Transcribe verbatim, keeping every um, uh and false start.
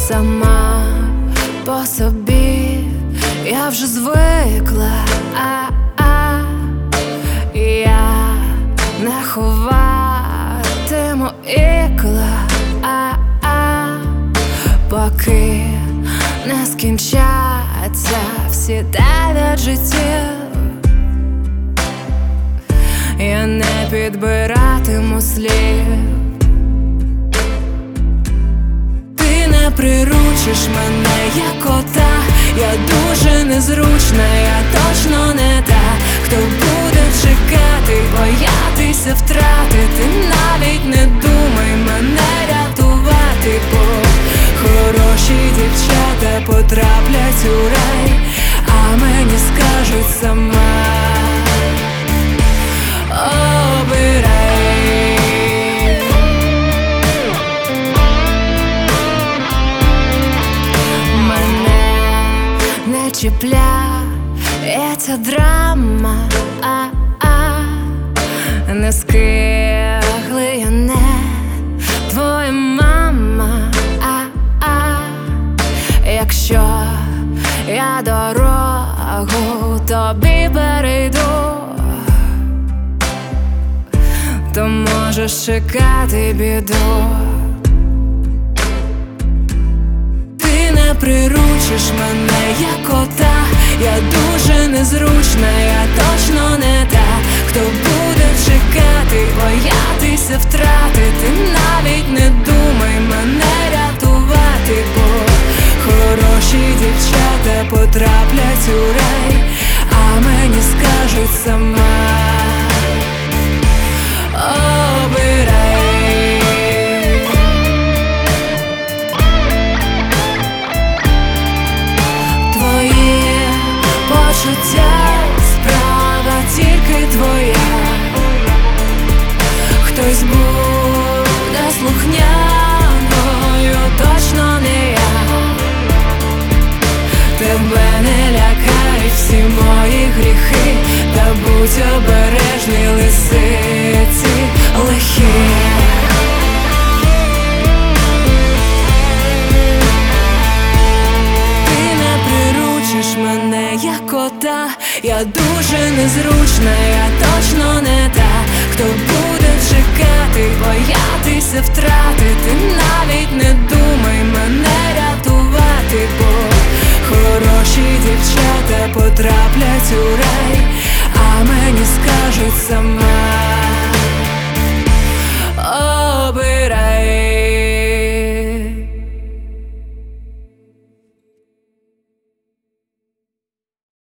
сама по собі, я вже звикла, а-а, я не ховатиму ікла, а-а, поки не скінчаться всі дев'ять життів. Я не підбиратиму слів. Ти не приручиш мене, як кота. Я дуже незручна, я точно не та, хто буде чекати, боятися втратити. Навіть не думай мене рятувати, бо хороші дівчата потраплять у рай, а мені скажуть сама: обирай. Мене не чіпляє ця драма, а-а, не скигли я, не твоя мама, а-а, якщо я дорогу тобі перейду, то можеш чекати біду. Ти не приручиш мене, як кота. Я дуже незручна, я точно не та, хто буде чекати, боятися втратити. Навіть не думай мене рятувати, бо хороші дівчата потраплять у рай, а мені скажуть сама: обирай. Твої почуття справа тільки твоя. Хтось буде слухняною, точно не я. Тебе не лякають всі мої гріхи, та будь обережний, лисиці лихі. Ти не приручиш мене, як кота. Я дуже незручна, я точно не та, хто буде чекати, боятися втратити. Навіть не думай